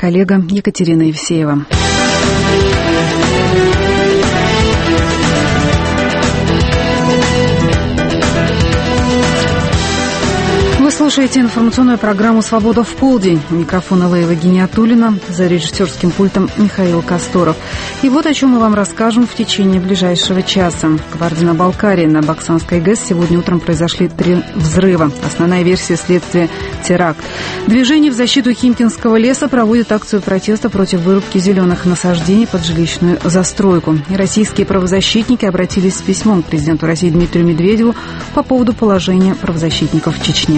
коллега Екатерина Евсеева. Вы слушаете информационную программу «Свобода в полдень». У микрофона Лейла Гиниатуллина, за режиссерским пультом Михаил Касторов. И вот о чем мы вам расскажем в течение ближайшего часа. В Кабардино-Балкарии на Баксанской ГЭС сегодня утром произошли 3 взрыва. Основная версия следствия – теракт. Движение в защиту Химкинского леса проводит акцию протеста против вырубки зеленых насаждений под жилищную застройку. И российские правозащитники обратились с письмом к президенту России Дмитрию Медведеву по поводу положения правозащитников в Чечне.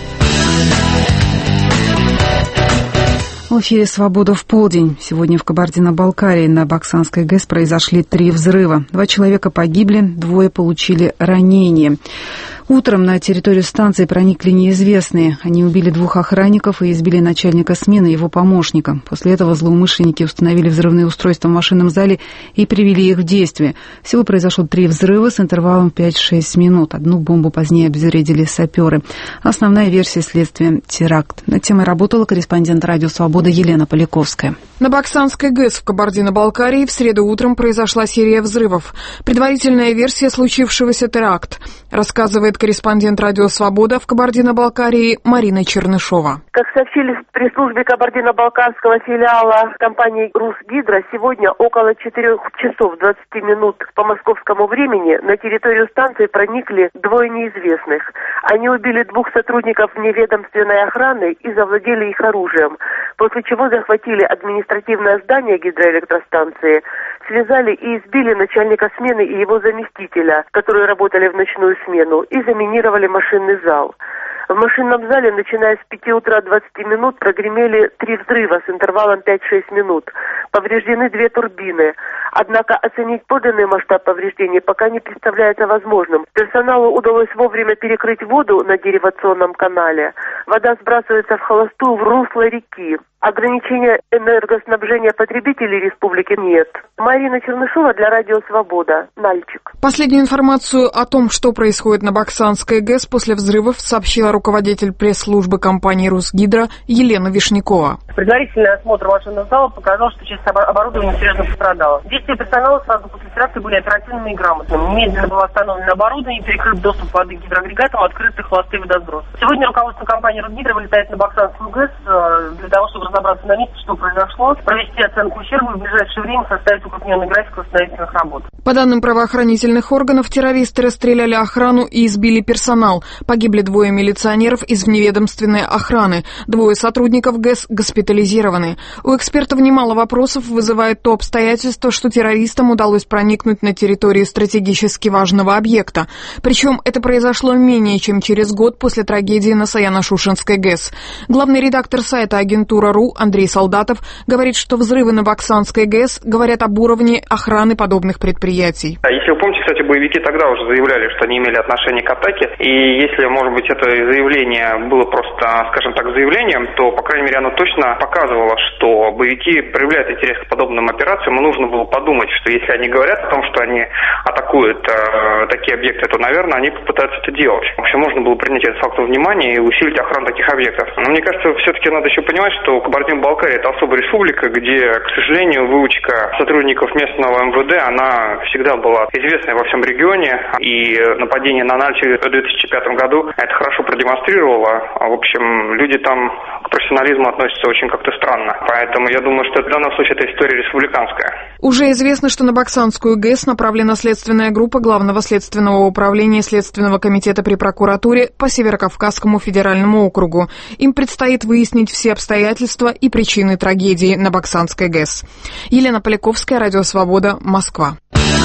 В эфире «Свобода в полдень». Сегодня в Кабардино-Балкарии на Баксанской ГЭС произошли 3 взрыва. 2 человека погибли, 2 получили ранения. Утром на территорию станции проникли неизвестные. Они убили 2 охранников и избили начальника смены и его помощника. После этого злоумышленники установили взрывные устройства в машинном зале и привели их в действие. Всего произошло 3 взрыва с интервалом 5-6 минут. Одну бомбу позднее обезвредили саперы. Основная версия следствия – теракт. Над темой работала корреспондент радио «Свобода» Елена Поляковская. На Баксанской ГЭС в Кабардино-Балкарии в среду утром произошла серия взрывов. Предварительная версия случившегося – теракт, рассказывает корреспондент радио «Свобода» в Кабардино-Балкарии Марина Чернышова. Как сообщили в пресс-службе Кабардино-Балкарского филиала компании «Русгидро», сегодня около 4 часов 20 минут по московскому времени на территорию станции проникли 2 неизвестных. Они убили 2 сотрудников неведомственной охраны и завладели их оружием, после чего захватили административное здание гидроэлектростанции, связали и избили начальника смены и его заместителя, которые работали в ночную смену, и заминировали машинный зал. В машинном зале, начиная с 5 утра 20 минут, прогремели 3 взрыва с интервалом 5-6 минут. Повреждены 2 турбины. Однако оценить подлинный масштаб повреждений пока не представляется возможным. Персоналу удалось вовремя перекрыть воду на деривационном канале. Вода сбрасывается в холостую в русло реки. Ограничения энергоснабжения потребителей республики нет. Марина Чернышова для радио «Свобода», Нальчик. Последнюю информацию о том, что происходит на Баксанской ГЭС после взрывов, сообщила руководитель пресс-службы компании «Русгидро» Елена Вишнякова. Предварительный осмотр машинного зала показал, что часть оборудования серьезно пострадала. Действия персонала сразу после теракта были оперативными и грамотными. Немедленно было остановлено оборудование, перекрыт доступ воды к гидроагрегатам, открыты холостые водосбросы. Сегодня руководство компании «Русгидро» вылетает на Баксанскую ГЭС для того, чтобы разобраться на месте, что произошло, провести оценку ущерба и в ближайшее время составить укрупненный график восстановительных работ. По данным правоохранительных органов, террористы расстреляли охрану и избили персонал. Погибли 2 милиционеров из вневедомственной охраны. 2 сотрудников ГЭС госпитализированы. У экспертов немало вопросов вызывает то обстоятельство, что террористам удалось проникнуть на территорию стратегически важного объекта. Причем это произошло менее чем через год после трагедии на Саяно-Шушенской ГЭС. Главный редактор сайта «Агентура.ру» Андрей Солдатов говорит, что взрывы на Баксанской ГЭС говорят об уровне охраны подобных предприятий. Если вы помните, кстати, боевики тогда уже заявляли, что они имели отношение к атаке. И если, может быть, это заявление было просто, скажем так, заявлением, то, по крайней мере, оно точно показывало, что боевики проявляют интерес к подобным операциям. И нужно было подумать, что если они говорят о том, что они атакуют такие объекты, то, наверное, они попытаются это делать. В общем, можно было принять этот факт во внимание и усилить охрану таких объектов. Но мне кажется, все-таки надо еще понимать, что Кабардино-Балкария – это особая республика, где, к сожалению, выучка сотрудников местного МВД, она всегда была известной во всем регионе. И нападение на Нальчик в 2005 году это хорошо продемонстрировало. В общем, люди там к профессионализму относятся очень как-то странно. Поэтому я думаю, что в данном случае эта история республиканская. Уже известно, что на Баксанскую ГЭС направлена следственная группа Главного следственного управления Следственного комитета при прокуратуре по Северокавказскому федеральному округу. Им предстоит выяснить все обстоятельства и причины трагедии на Баксанской ГЭС. Елена Поляковская, радио «Свобода», Москва.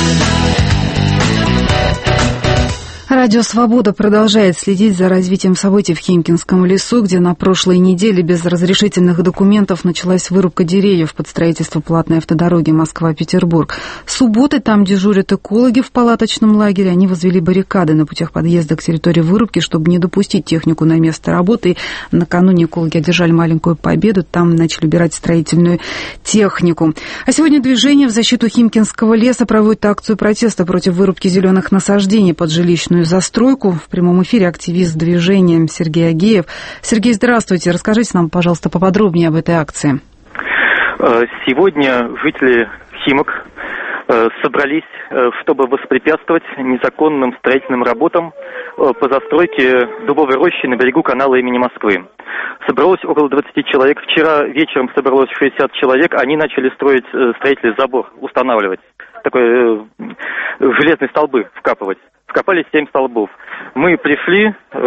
Радио «Свобода» продолжает следить за развитием событий в Химкинском лесу, где на прошлой неделе без разрешительных документов началась вырубка деревьев под строительство платной автодороги Москва-Петербург. С субботы там дежурят экологи в палаточном лагере. Они возвели баррикады на путях подъезда к территории вырубки, чтобы не допустить технику на место работы. И накануне экологи одержали маленькую победу. Там начали убирать строительную технику. А сегодня движение в защиту Химкинского леса проводит акцию протеста против вырубки зеленых насаждений под жилищную застройку. В прямом эфире активист движения Сергей Агеев. Сергей, здравствуйте. Расскажите нам, пожалуйста, поподробнее об этой акции. Сегодня жители Химок собрались, чтобы воспрепятствовать незаконным строительным работам по застройке дубовой рощи на берегу канала имени Москвы. Собралось около 20 человек. Вчера вечером собралось 60 человек. Они начали строить строительный забор, устанавливать. Такой железные столбы вкапывать. Вкопали 7 столбов. Мы пришли,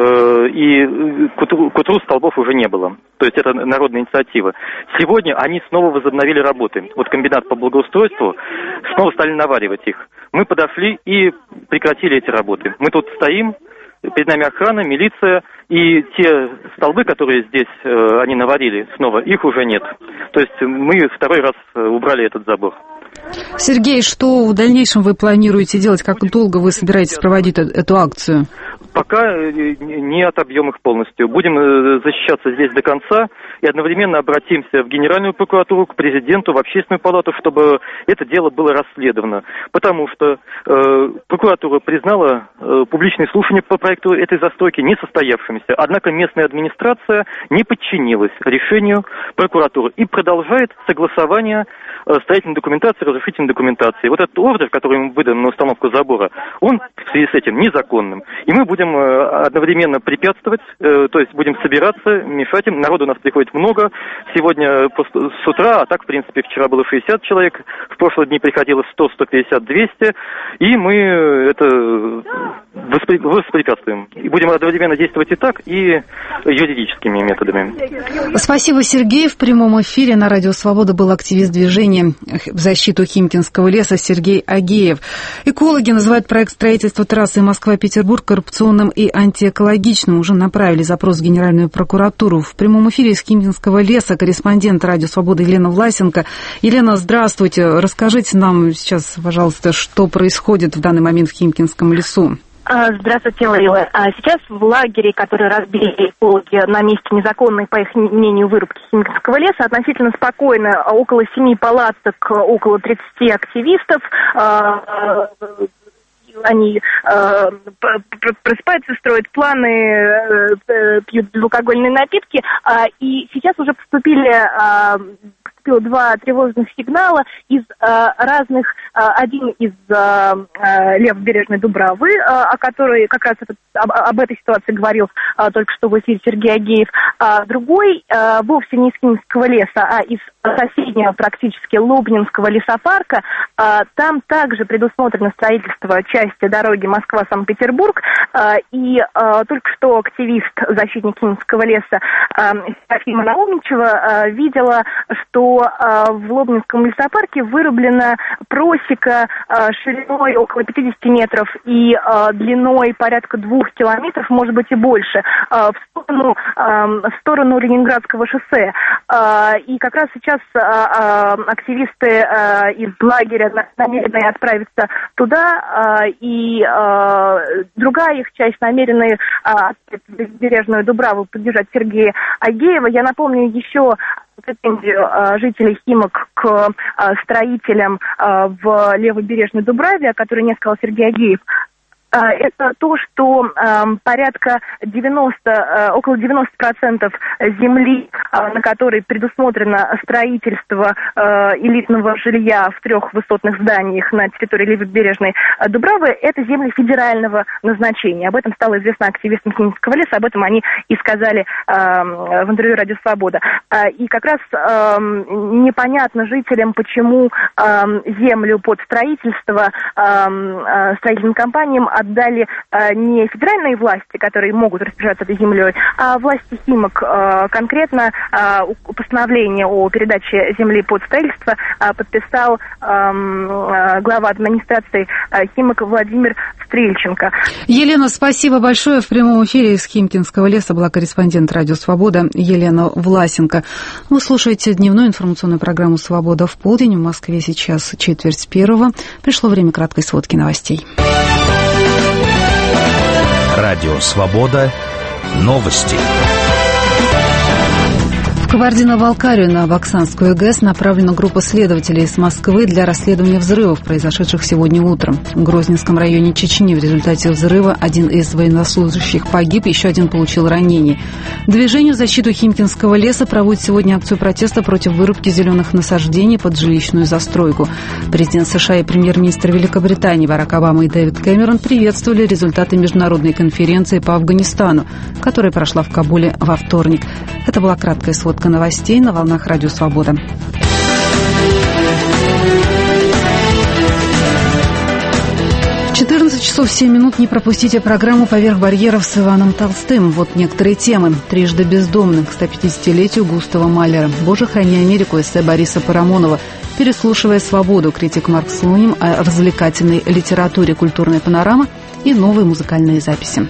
и к утру столбов уже не было. То есть это народная инициатива. Сегодня они снова возобновили работы. Вот комбинат по благоустройству снова стали наваривать их. Мы подошли и прекратили эти работы. Мы тут стоим, перед нами охрана, милиция, и те столбы, которые здесь они наварили снова, их уже нет. То есть мы второй раз убрали этот забор. Сергей, что в дальнейшем вы планируете делать? Как долго вы собираетесь проводить эту акцию? Пока не отобьем их полностью. Будем защищаться здесь до конца и одновременно обратимся в Генеральную прокуратуру, к президенту, в Общественную палату, чтобы это дело было расследовано. Потому что прокуратура признала публичные слушания по проекту этой застройки несостоявшимися. Однако местная администрация не подчинилась решению прокуратуры и продолжает согласование строительной документации, разрешительной документации. Вот этот ордер, который им выдан на установку забора, он в связи с этим незаконным. И мы будем одновременно препятствовать, то есть будем собираться, мешать им. Народу у нас приходит много. Сегодня с утра, а так, в принципе, вчера было 60 человек, в прошлые дни приходило 100, 150, 200. И мы это воспрепятствуем. И будем одновременно действовать и так, и юридическими методами. Спасибо, Сергей. В прямом эфире на Радио Свобода был активист движения в защиту Химкинского леса Сергей Агеев. Экологи называют проект строительства трассы Москва-Петербург коррупционным и антиэкологичным. Уже направили запрос в Генеральную прокуратуру. В прямом эфире из Химкинского леса корреспондент Радио Свобода Елена Власенко. Елена, здравствуйте. Расскажите нам сейчас, пожалуйста, что происходит в данный момент в Химкинском лесу. Здравствуйте, Лейла. Сейчас в лагере, который разбили экологи на месте незаконной, по их мнению, вырубки Химкинского леса, относительно спокойно, около 7 палаток, около 30 активистов. Они просыпаются, строят планы, пьют безалкогольные напитки. И сейчас уже поступило 2 тревожных сигнала из разных, один из левобережной Дубравы, о которой как раз об этой ситуации говорил только что в эфире Сергей Агеев, другой вовсе не из Химкинского леса, а из соседнего практически Лобнинского лесопарка. Там также предусмотрено строительство части дороги Москва-Санкт-Петербург, и только что активист, защитник Химкинского леса Серафима Наумничева видела, что в Лобнинском лесопарке вырублена просека шириной около 50 метров и длиной порядка 2 километров, может быть и больше, в сторону Ленинградского шоссе. И как раз сейчас активисты из лагеря намерены отправиться туда, и другая их часть намерены в бережную Дубраву поддержать Сергея Агеева. Я напомню еще претензию жителей Химок к строителям в левобережной Дубраве, о которой не сказал Сергей Агеев. Это то, что порядка около 90% земли, на которой предусмотрено строительство элитного жилья в 3 высотных зданиях на территории левобережной Дубравы, это земли федерального назначения. Об этом стало известно активистам Химкинского леса, об этом они и сказали в интервью «Радио Свобода». И как раз непонятно жителям, почему землю под строительство строительным компаниям отдали не федеральные власти, которые могут распоряжаться этой землей, а власти Химок. Конкретно постановление о передаче земли под строительство подписал глава администрации Химок Владимир Стрельченко. Елена, спасибо большое. В прямом эфире из Химкинского леса была корреспондент Радио Свобода Елена Власенко. Вы слушаете дневную информационную программу «Свобода в полдень». В Москве сейчас 4:45. Пришло время краткой сводки новостей. Радио «Свобода». Новости. Кабардино-Балкарию на Баксанскую ГЭС направлена группа следователей из Москвы для расследования взрывов, произошедших сегодня утром. В Грозненском районе Чечни в результате взрыва один из военнослужащих погиб, еще один получил ранение. Движение в защиту Химкинского леса проводит сегодня акцию протеста против вырубки зеленых насаждений под жилищную застройку. Президент США и премьер-министр Великобритании Барак Обама и Дэвид Кэмерон приветствовали результаты международной конференции по Афганистану, которая прошла в Кабуле во вторник. Это была краткая сводка новостей на волнах Радио Свобода. В 14 часов 7 минут не пропустите программу «Поверх барьеров» с Иваном Толстым. Вот некоторые темы. Трижды бездомный к 150-летию Густава Малера. «Боже, храни Америку» эссе Бориса Парамонова. «Переслушивая свободу» критик Марк Слуним о развлекательной литературе «Культурная панорама» и новые музыкальные записи.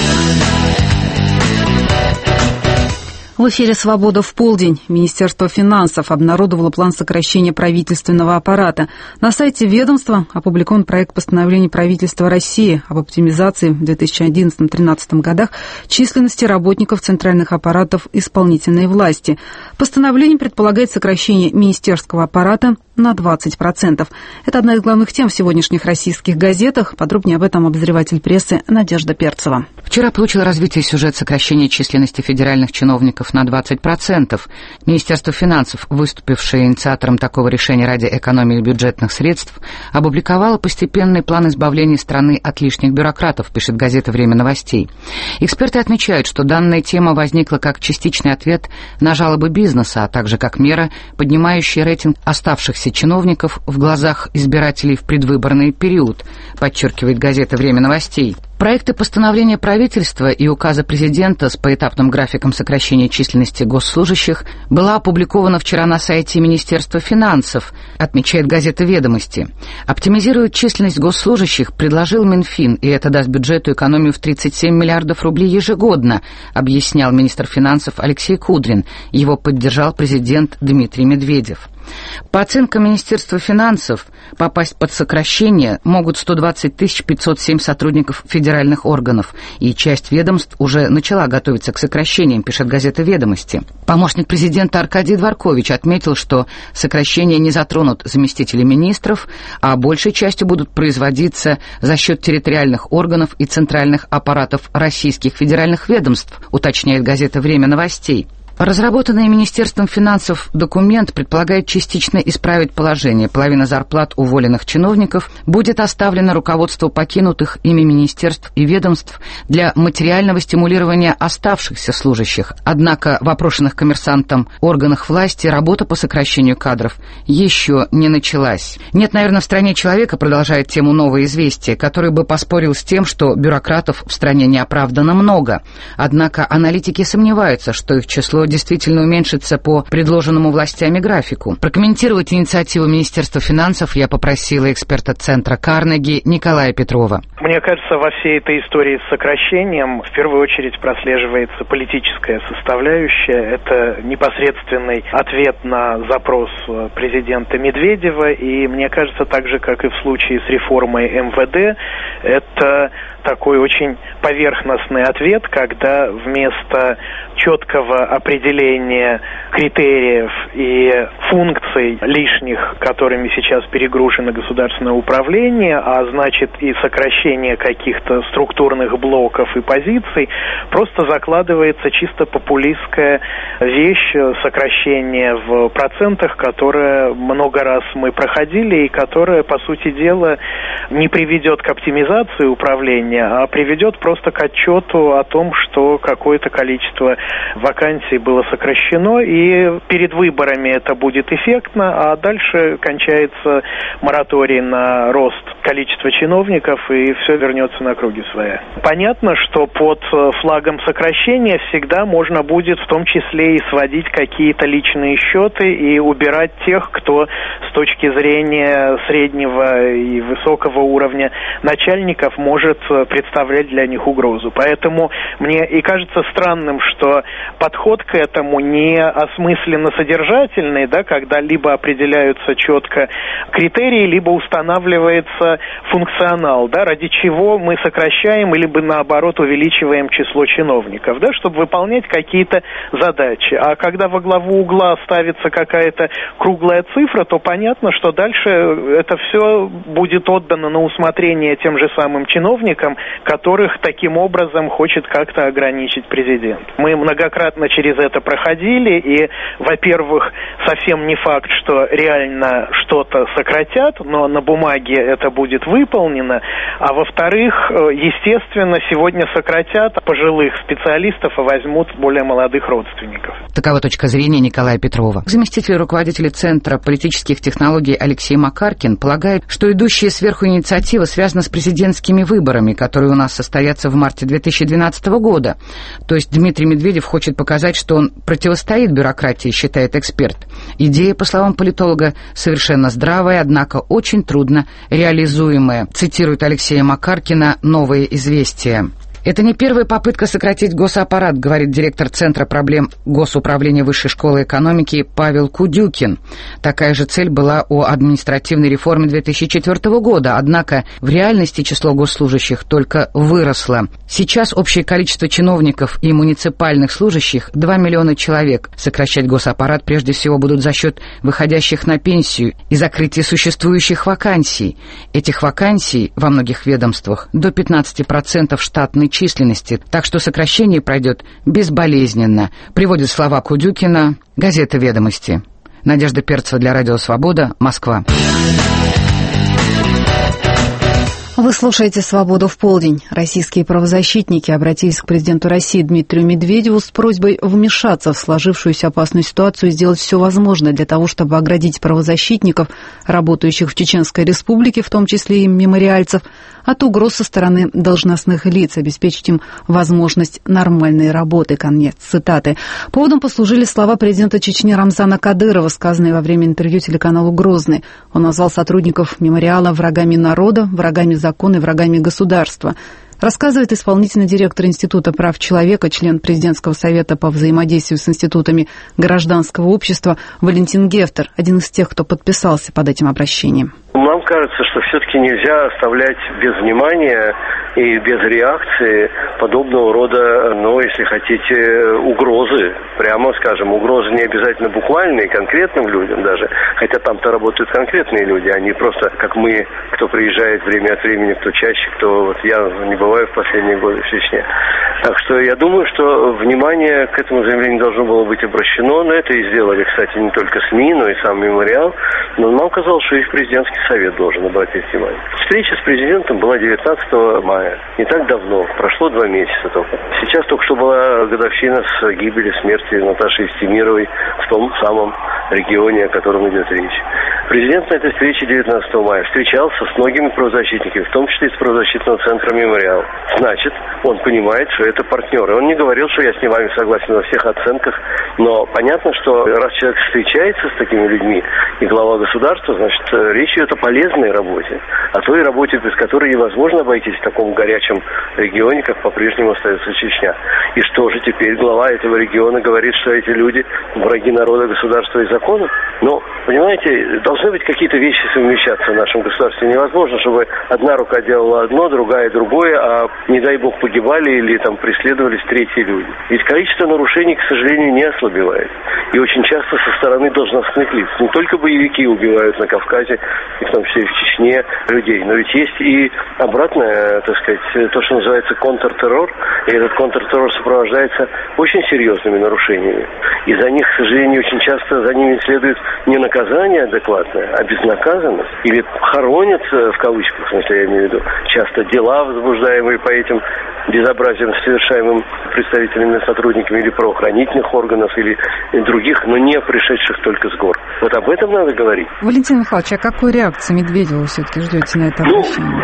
В эфире «Свобода в полдень». Министерство финансов обнародовало план сокращения правительственного аппарата. На сайте ведомства опубликован проект постановления правительства России об оптимизации в 2011-2013 годах численности работников центральных аппаратов исполнительной власти. Постановление предполагает сокращение министерского аппарата на 20%. Это одна из главных тем в сегодняшних российских газетах. Подробнее об этом обозреватель прессы Надежда Перцева. Вчера получил развитие сюжет сокращения численности федеральных чиновников на 20%. Министерство финансов, выступившее инициатором такого решения ради экономии бюджетных средств, опубликовало постепенный план избавления страны от лишних бюрократов, пишет газета «Время новостей». Эксперты отмечают, что данная тема возникла как частичный ответ на жалобы бизнеса, а также как мера, поднимающая рейтинг оставшихся чиновников в глазах избирателей в предвыборный период, подчеркивает газета «Время новостей». Проекты постановления правительства и указа президента с поэтапным графиком сокращения численности госслужащих была опубликована вчера на сайте Министерства финансов, отмечает газета «Ведомости». Оптимизировать численность госслужащих предложил Минфин, и это даст бюджету экономию в 37 миллиардов рублей ежегодно, объяснял министр финансов Алексей Кудрин. Его поддержал президент Дмитрий Медведев. По оценкам Министерства финансов, попасть под сокращение могут 120 507 сотрудников федеральных органов, и часть ведомств уже начала готовиться к сокращениям, пишет газета «Ведомости». Помощник президента Аркадий Дворкович отметил, что сокращения не затронут заместителей министров, а большей частью будут производиться за счет территориальных органов и центральных аппаратов российских федеральных ведомств, уточняет газета «Время новостей». Разработанный Министерством финансов документ предполагает частично исправить положение. Половина зарплат уволенных чиновников будет оставлена руководству покинутых ими министерств и ведомств для материального стимулирования оставшихся служащих. Однако в опрошенных коммерсантом органах власти работа по сокращению кадров еще не началась. Нет, наверное, в стране человека, продолжает тему «Новое известие», который бы поспорил с тем, что бюрократов в стране неоправданно много. Однако аналитики сомневаются, что их число действительно уменьшится по предложенному властями графику. Прокомментировать инициативу Министерства финансов я попросила эксперта Центра Карнеги Николая Петрова. Мне кажется, во всей этой истории с сокращением в первую очередь прослеживается политическая составляющая. Это непосредственный ответ на запрос президента Медведева. И мне кажется, так же, как и в случае с реформой МВД, это такой очень поверхностный ответ, когда вместо четкого определения критериев и функций лишних, которыми сейчас перегружено государственное управление, а значит и сокращение каких-то структурных блоков и позиций, просто закладывается чисто популистская вещь, сокращение в процентах, которое много раз мы проходили и которое, по сути дела, не приведет к оптимизации управления, а приведет просто к отчету о том, что какое-то количество вакансий было сокращено, и перед выборами это будет эффектно, а дальше кончается мораторий на рост количества чиновников, и все вернется на круги своя. Понятно, что под флагом сокращения всегда можно будет в том числе и сводить какие-то личные счеты и убирать тех, кто с точки зрения среднего и высокого уровня начальников может представлять для них угрозу. Поэтому мне и кажется странным, что подход к к этому не осмысленно-содержательный, да, когда либо определяются четко критерии, либо устанавливается функционал, да, ради чего мы сокращаем или наоборот увеличиваем число чиновников, да, чтобы выполнять какие-то задачи. А когда во главу угла ставится какая-то круглая цифра, то понятно, что дальше это все будет отдано на усмотрение тем же самым чиновникам, которых таким образом хочет как-то ограничить президент. Мы многократно через это проходили, и, во-первых, совсем не факт, что реально что-то сократят, но на бумаге это будет выполнено, а во-вторых, естественно, сегодня сократят пожилых специалистов и возьмут более молодых родственников. Такова точка зрения Николая Петрова. Заместитель руководителя Центра политических технологий Алексей Макаркин полагает, что идущая сверху инициатива связана с президентскими выборами, которые у нас состоятся в марте 2012 года. То есть Дмитрий Медведев хочет показать, что он противостоит бюрократии, считает эксперт. Идея, по словам политолога, совершенно здравая, однако очень трудно реализуемая. Цитирует Алексея Макаркина «Новые известия». Это не первая попытка сократить госаппарат, говорит директор Центра проблем Госуправления Высшей школы экономики Павел Кудюкин. Такая же цель была у административной реформы 2004 года, однако в реальности число госслужащих только выросло. Сейчас общее количество чиновников и муниципальных служащих 2 миллиона человек. Сокращать госаппарат прежде всего будут за счет выходящих на пенсию и закрытия существующих вакансий. Этих вакансий во многих ведомствах до 15% штатной численности, так что сокращение пройдет безболезненно, приводит слова Кудюкина газета «Ведомости». Надежда Перцева для Радио Свобода, Москва. Вы слушаете «Свободу в полдень». Российские правозащитники обратились к президенту России Дмитрию Медведеву с просьбой вмешаться в сложившуюся опасную ситуацию и сделать все возможное для того, чтобы оградить правозащитников, работающих в Чеченской Республике, в том числе и мемориальцев, от угроз со стороны должностных лиц, обеспечить им возможность нормальной работы. Конец цитаты. Поводом послужили слова президента Чечни Рамзана Кадырова, сказанные во время интервью телеканалу «Грозный». Он назвал сотрудников мемориала врагами народа, врагами закона и врагами государства. Рассказывает исполнительный директор Института прав человека, член Президентского совета по взаимодействию с институтами гражданского общества Валентин Гефтер, один из тех, кто подписался под этим обращением. Нам кажется, что все-таки нельзя оставлять без внимания и без реакции подобного рода, если хотите, угрозы. Прямо скажем, угрозы не обязательно буквальные, конкретным людям даже, хотя там-то работают конкретные люди, а не просто, как мы, кто приезжает время от времени, кто чаще, кто я не бываю в последние годы в Чечне. Так что я думаю, что внимание к этому заявлению должно было быть обращено, но это и сделали, кстати, не только СМИ, но и сам мемориал, но нам казалось, что их президентский совет должен обратить внимание. Встреча с президентом была 19 мая. Не так давно, прошло 2 месяца только. Сейчас только что была годовщина с гибели, смерти Наташи Евстимировой в том самом регионе, о котором идет речь. Президент на этой встрече 19 мая встречался с многими правозащитниками, в том числе и с правозащитного центра «Мемориал». Значит, он понимает, что это партнеры. Он не говорил, что я с вами согласен во всех оценках, но понятно, что раз человек встречается с такими людьми и глава государства, значит, речь идет о полезной работе, о той работе, без которой невозможно обойтись в таком горячем регионе, как по-прежнему остается Чечня. И что же теперь глава этого региона говорит, что эти люди враги народа, государства и закона? Ну, понимаете, должны быть какие-то вещи совмещаться в нашем государстве. Невозможно, чтобы одна рука делала одно, другая другое, а, не дай бог, погибали или там преследовались третьи люди. Ведь количество нарушений, к сожалению, не ослабевает. И очень часто со стороны должностных лиц. Не только боевики убивают на Кавказе, и в том числе и в Чечне людей, но ведь есть и обратное, так сказать, то, что называется контртеррор, и этот контртеррор сопровождается очень серьезными нарушениями. И за них, к сожалению, очень часто за ними следует не наказание адекватное, а безнаказанность. Или хоронят, в кавычках, в смысле, я имею в виду, часто дела, возбуждаемые по этим безобразиям, совершаемым представителями, сотрудниками или правоохранительных органов, или других, но не пришедших только с гор. Вот об этом надо говорить. Валентин Михайлович, а какой реакции Медведева вы все-таки ждете на это обращение?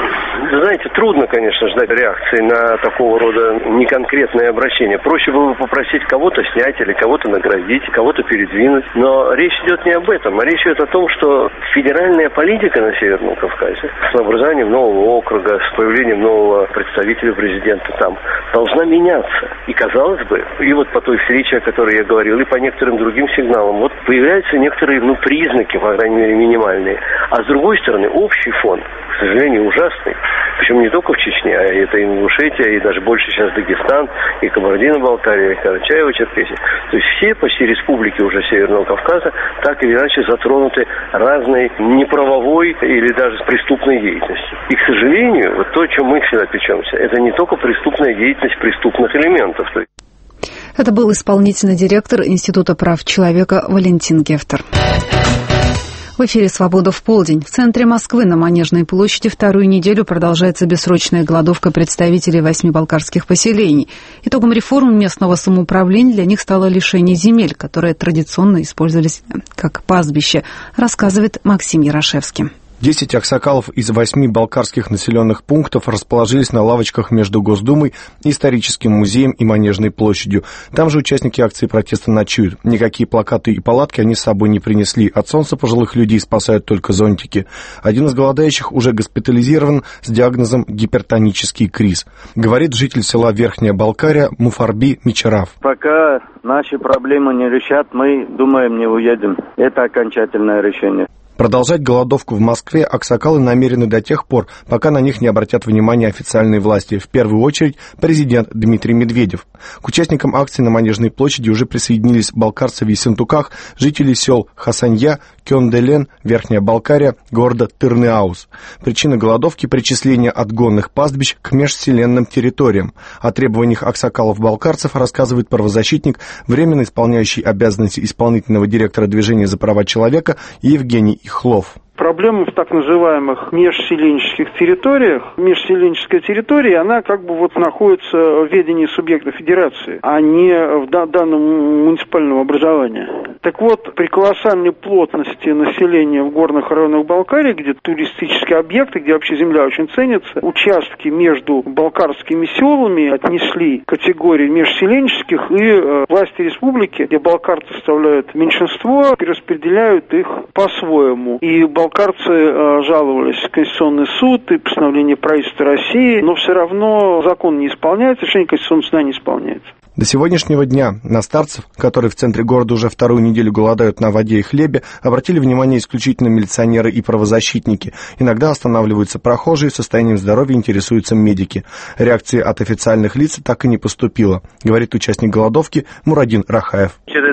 Знаете, трудно, конечно, ждать реакции на такого рода неконкретное обращение. Проще было бы попросить кого-то снять или кого-то наградить, кого-то передвинуть. Но речь идет не об этом, а речь идет о том, что федеральная политика на Северном Кавказе с образованием нового округа, с появлением нового представителя президента там должна меняться. И казалось бы, и вот по той встрече, о которой я говорил, и по некоторым другим сигналам, вот появляются некоторые, признаки, по крайней мере, минимальные. А с другой стороны, общий фон, к сожалению, ужасный. Причем не только в Чечне, а это и Ингушетия, и даже больше сейчас Дагестан, и Кабардино-Балкария, и Карачаево-Черкесия. То есть все почти республики уже Северного Кавказа так или иначе затронуты разной неправовой или даже преступной деятельностью. И, к сожалению, вот то, о чем мы всегда печемся, это не только преступная деятельность преступных элементов. Это был исполнительный директор Института прав человека Валентин Гефтер. В эфире «Свобода в полдень». В центре Москвы на Манежной площади вторую неделю продолжается бессрочная голодовка представителей 8 балкарских поселений. Итогом реформ местного самоуправления для них стало лишение земель, которые традиционно использовались как пастбище, рассказывает Максим Ярошевский. 10 аксакалов из 8 балкарских населенных пунктов расположились на лавочках между Госдумой, Историческим музеем и Манежной площадью. Там же участники акции протеста ночуют. Никакие плакаты и палатки они с собой не принесли. От солнца пожилых людей спасают только зонтики. Один из голодающих уже госпитализирован с диагнозом гипертонический криз. Говорит житель села Верхняя Балкария Муфарби Мичарав. Пока наши проблемы не решат, мы думаем, не уедем. Это окончательное решение. Продолжать голодовку в Москве аксакалы намерены до тех пор, пока на них не обратят внимание официальные власти, в первую очередь президент Дмитрий Медведев. К участникам акции на Манежной площади уже присоединились балкарцы в Ессентуках, жители сел Хасанья, Кёнделен, Верхняя Балкария, города Тырныауз. Причина голодовки – причисление отгонных пастбищ к межселенным территориям. О требованиях аксакалов-балкарцев рассказывает правозащитник, временно исполняющий обязанности исполнительного директора движения за права человека Евгений Ихлов. Проблема в так называемых межселенческих территориях. Межселенческая территория, она находится в ведении субъекта федерации, а не в данном муниципальном образовании. Так вот, при колоссальной плотности населения в горных районах Балкарии, где туристические объекты, где вообще земля очень ценится, участки между балкарскими селами отнесли к категории межселенческих, и власти республики, где балкарцы составляют меньшинство, перераспределяют их по-своему. И балкарцы жаловались в Конституционный суд и постановление правительства России, но все равно закон не исполняется, решение Конституционного суда не исполняется. До сегодняшнего дня на старцев, которые в центре города уже вторую неделю голодают на воде и хлебе, обратили внимание исключительно милиционеры и правозащитники. Иногда останавливаются прохожие, состоянием здоровья интересуются медики. Реакции от официальных лиц так и не поступило, говорит участник голодовки Мурадин Рахаев. Через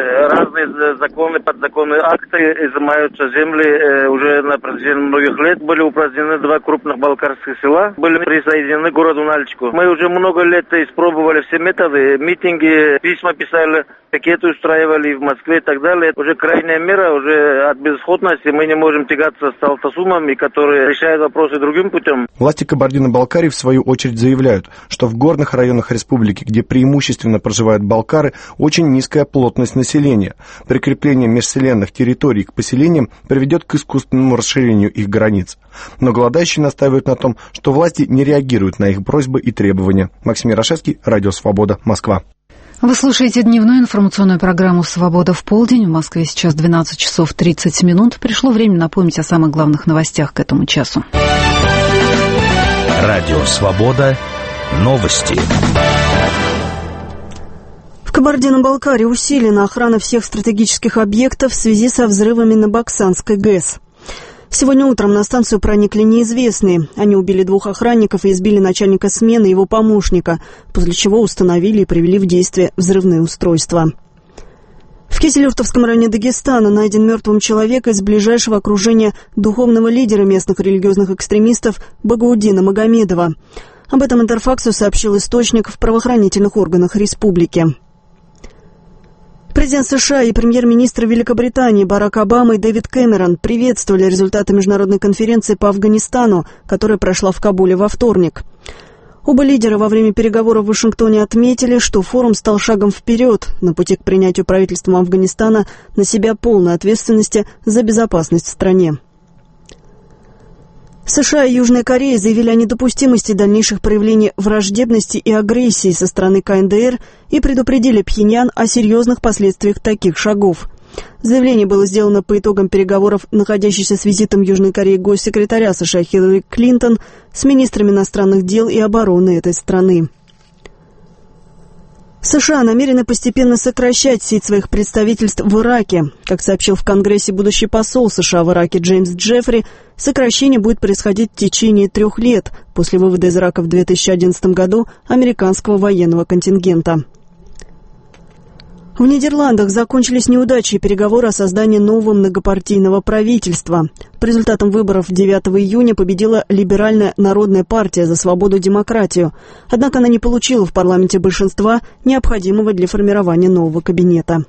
разные законы, подзаконные акты изымаются земли уже на протяжении многих лет. Были упразднены 2 крупных балкарских села, были присоединены к городу Нальчику. Мы уже много лет испробовали все методы, митинги, письма писали, пикеты устраивали в Москве и так далее. Уже крайняя мера, уже от безысходности мы не можем тягаться с алтасумами, которые решают вопросы другим путем. Власти Кабардино-Балкарии в свою очередь заявляют, что в горных районах республики, где преимущественно проживают балкары, очень низкая плотность населения. Прикрепление межселенных территорий к поселениям приведет к искусственному расширению их границ. Но голодающие настаивают на том, что власти не реагируют на их просьбы и требования. Максим Ярошевский, Радио Свобода, Москва. Вы слушаете дневную информационную программу «Свобода в полдень». В Москве сейчас 12 часов 30 минут. Пришло время напомнить о самых главных новостях к этому часу. Радио «Свобода». Новости. В Кабардино-Балкарии усилена охрана всех стратегических объектов в связи со взрывами на Баксанской ГЭС. Сегодня утром на станцию проникли неизвестные. Они убили 2 охранников и избили начальника смены и его помощника, после чего установили и привели в действие взрывные устройства. В Кизилюртовском районе Дагестана найден мертвым человек из ближайшего окружения духовного лидера местных религиозных экстремистов Багаудина Магомедова. Об этом Интерфаксу сообщил источник в правоохранительных органах республики. Президент США и премьер-министр Великобритании Барак Обама и Дэвид Кэмерон приветствовали результаты международной конференции по Афганистану, которая прошла в Кабуле во вторник. Оба лидера во время переговоров в Вашингтоне отметили, что форум стал шагом вперед на пути к принятию правительством Афганистана на себя полной ответственности за безопасность в стране. США и Южная Корея заявили о недопустимости дальнейших проявлений враждебности и агрессии со стороны КНДР и предупредили Пхеньян о серьезных последствиях таких шагов. Заявление было сделано по итогам переговоров, находящейся с визитом Южной Кореи госсекретаря США Хиллари Клинтон с министрами иностранных дел и обороны этой страны. США намерены постепенно сокращать сеть своих представительств в Ираке. Как сообщил в Конгрессе будущий посол США в Ираке Джеймс Джеффри, сокращение будет происходить в течение 3 лет после вывода из Ирака в 2011 году американского военного контингента. В Нидерландах закончились неудачей переговоры о создании нового многопартийного правительства. По результатам выборов 9 июня победила Либеральная народная партия за свободу и демократию. Однако она не получила в парламенте большинства, необходимого для формирования нового кабинета.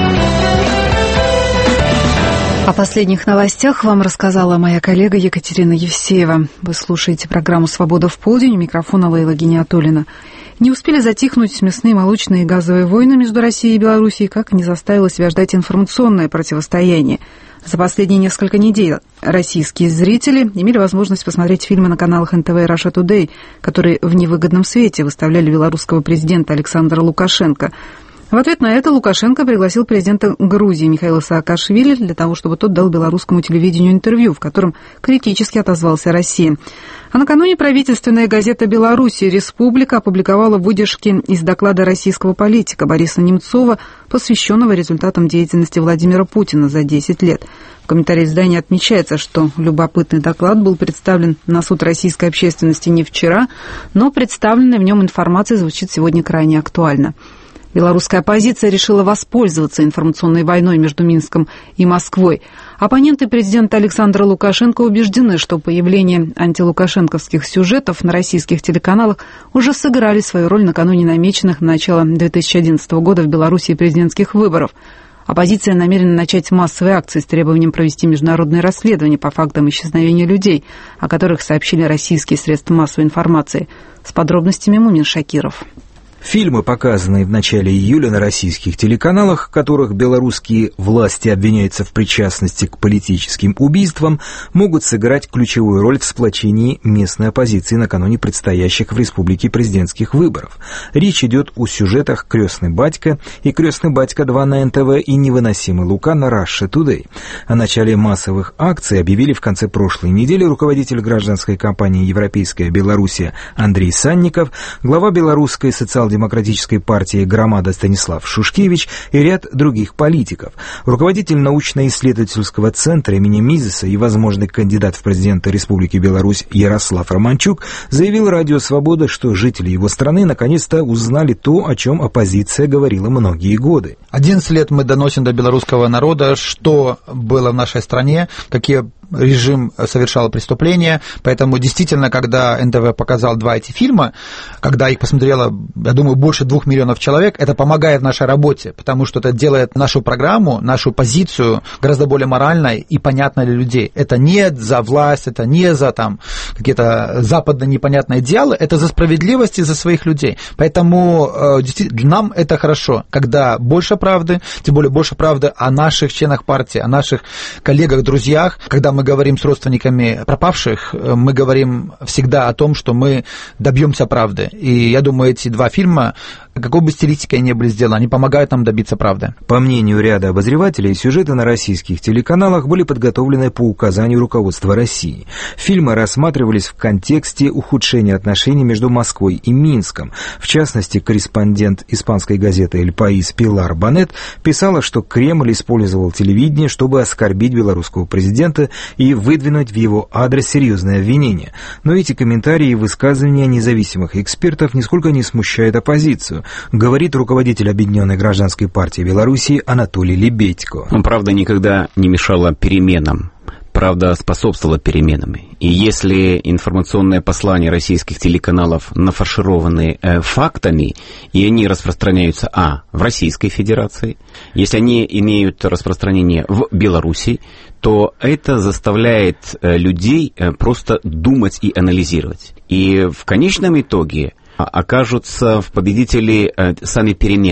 О последних новостях вам рассказала моя коллега Екатерина Евсеева. Вы слушаете программу «Свобода в полдень», у микрофона Лейла Гиниатуллина. Не успели затихнуть мясные, молочные и газовые войны между Россией и Белоруссией, как не заставило себя ждать информационное противостояние. За последние несколько недель российские зрители имели возможность посмотреть фильмы на каналах НТВ и Russia Today, которые в невыгодном свете выставляли белорусского президента Александра Лукашенко. В ответ на это Лукашенко пригласил президента Грузии Михаила Саакашвили для того, чтобы тот дал белорусскому телевидению интервью, в котором критически отозвался о России. А накануне правительственная газета «Беларусь» «Республика» опубликовала выдержки из доклада российского политика Бориса Немцова, посвященного результатам деятельности Владимира Путина за 10 лет. В комментарии издания отмечается, что любопытный доклад был представлен на суд российской общественности не вчера, но представленная в нем информация звучит сегодня крайне актуально. Белорусская оппозиция решила воспользоваться информационной войной между Минском и Москвой. Оппоненты президента Александра Лукашенко убеждены, что появление антилукашенковских сюжетов на российских телеканалах уже сыграли свою роль накануне намеченных на начало 2011 года в Беларуси президентских выборов. Оппозиция намерена начать массовые акции с требованием провести международное расследование по фактам исчезновения людей, о которых сообщили российские средства массовой информации. С подробностями Мумин Шакиров. Фильмы, показанные в начале июля на российских телеканалах, в которых белорусские власти обвиняются в причастности к политическим убийствам, могут сыграть ключевую роль в сплочении местной оппозиции накануне предстоящих в республике президентских выборов. Речь идет о сюжетах «Крестный батька» и «Крестный батька 2» на НТВ и «Невыносимый Лука» на Russia Today. О начале массовых акций объявили в конце прошлой недели руководитель гражданской кампании «Европейская Белоруссия» Андрей Санников, глава белорусской социал-демократической партии «Громада» Станислав Шушкевич и ряд других политиков. Руководитель научно-исследовательского центра имени Мизеса и возможный кандидат в президенты Республики Беларусь Ярослав Романчук заявил радио «Свобода», что жители его страны наконец-то узнали то, о чем оппозиция говорила многие годы. 11 лет мы доносим до белорусского народа, что было в нашей стране, какие режим совершал преступления, поэтому действительно, когда НТВ показал 2 эти фильма, когда их посмотрело, я думаю, больше 2 миллионов человек, это помогает нашей работе, потому что это делает нашу программу, нашу позицию гораздо более моральной и понятной для людей. Это не за власть, это не за там какие-то западные непонятные идеалы, это за справедливость и за своих людей. Поэтому действительно для нам это хорошо, когда больше правды, тем более больше правды о наших членах партии, о наших коллегах, друзьях, когда мы говорим с родственниками пропавших, мы говорим всегда о том, что мы добьемся правды. И я думаю, эти 2 фильма, какой бы стилистикой ни были сделаны, они помогают нам добиться правды. По мнению ряда обозревателей, сюжеты на российских телеканалах были подготовлены по указанию руководства России. Фильмы рассматривались в контексте ухудшения отношений между Москвой и Минском. В частности, корреспондент испанской газеты «Эль Паис» Пилар Бонет писала, что Кремль использовал телевидение, чтобы оскорбить белорусского президента и выдвинуть в его адрес серьезные обвинения. Но эти комментарии и высказывания независимых экспертов нисколько не смущают оппозицию, говорит руководитель Объединенной гражданской партии Беларуси Анатолий Лебедько. Правда никогда не мешала переменам. Правда способствовала переменам. И если информационное послание российских телеканалов нафаршированы фактами, и они распространяются в Российской Федерации, если они имеют распространение в Беларуси, то это заставляет людей просто думать и анализировать. И в конечном итоге окажутся в победителе сами перемены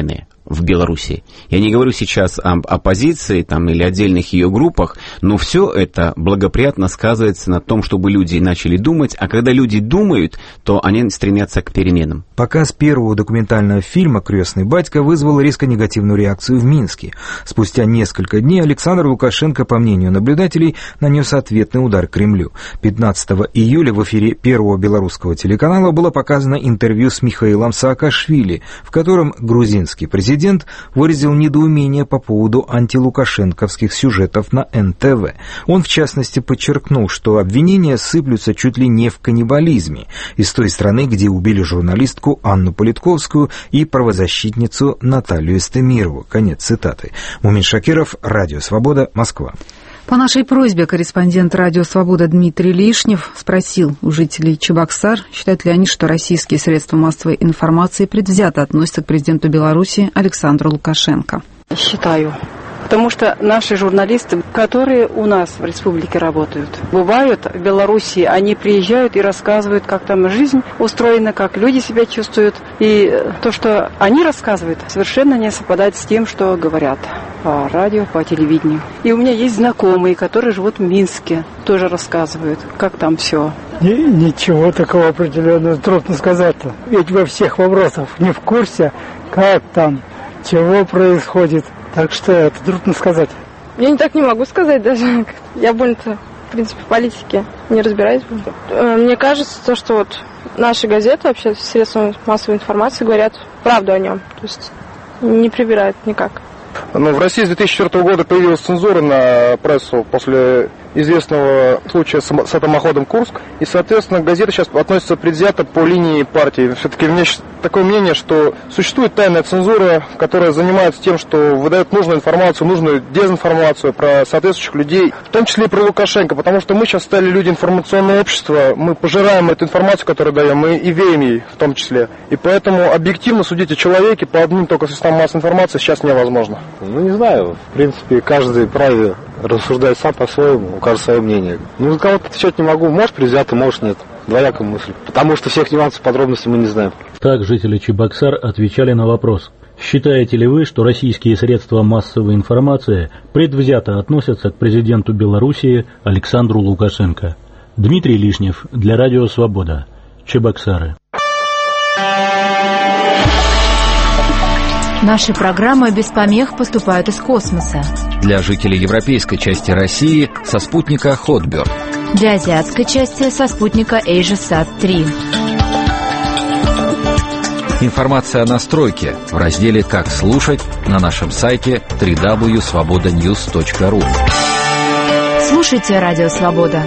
в Беларуси. Я не говорю сейчас об оппозиции там, или отдельных ее группах, но все это благоприятно сказывается на том, чтобы люди начали думать, а когда люди думают, то они стремятся к переменам. Показ первого документального фильма «Крестный батька» вызвал резко негативную реакцию в Минске. Спустя несколько дней Александр Лукашенко, по мнению наблюдателей, нанес ответный удар Кремлю. 15 июля в эфире первого белорусского телеканала было показано интервью с Михаилом Саакашвили, в котором грузинский президент выразил недоумение по поводу антилукашенковских сюжетов на НТВ. Он, в частности, подчеркнул, что обвинения сыплются чуть ли не в каннибализме из той страны, где убили журналистку Анну Политковскую и правозащитницу Наталью Эстемирову. Конец цитаты. Мумин Шакиров, Радио Свобода, Москва. По нашей просьбе корреспондент «Радио Свобода» Дмитрий Лишнев спросил у жителей Чебоксар, считают ли они, что российские средства массовой информации предвзято относятся к президенту Беларуси Александру Лукашенко. Считаю. Потому что наши журналисты, которые у нас в республике работают, бывают в Беларуси, они приезжают и рассказывают, как там жизнь устроена, как люди себя чувствуют. И то, что они рассказывают, совершенно не совпадает с тем, что говорят по радио, по телевидению. И у меня есть знакомые, которые живут в Минске, тоже рассказывают, как там все. Ничего такого определенного трудно сказать-то. Ведь во всех вопросах не в курсе, как там, чего происходит. Так что это трудно сказать. Я так не могу сказать даже. Я больно-то, в принципе, в политике не разбираюсь. Мне кажется, что вот наши газеты, вообще средства массовой информации говорят правду о нем. То есть не прибирают никак. В России с 2004 года появилась цензура на прессу после известного случая с атомоходом Курск. И, соответственно, газеты сейчас относятся предвзято по линии партии. Все-таки у меня такое мнение, что существует тайная цензура, которая занимается тем, что выдает нужную информацию, нужную дезинформацию про соответствующих людей, в том числе и про Лукашенко, потому что мы сейчас стали люди информационного общества, мы пожираем эту информацию, которую даем, мы и верим ей в том числе. И поэтому объективно судить о человеке по одним только средствам массовой информации сейчас невозможно. Не знаю, в принципе, каждый вправе рассуждать сам по-своему, у каждого свое мнение. За кого-то отвечать не могу, может предвзято, может нет. Двоякая мысль. Потому что всех нюансов, подробностей мы не знаем. Так жители Чебоксар отвечали на вопрос: считаете ли вы, что российские средства массовой информации предвзято относятся к президенту Белоруссии Александру Лукашенко? Дмитрий Лишнев для Радио Свобода. Чебоксары. Наши программы без помех поступают из космоса. Для жителей европейской части России со спутника Хотберд. Для азиатской части со спутника AsiaSat-3. Информация о настройке в разделе «Как слушать» на нашем сайте www.svobodanews.ru. Слушайте Радио Свобода.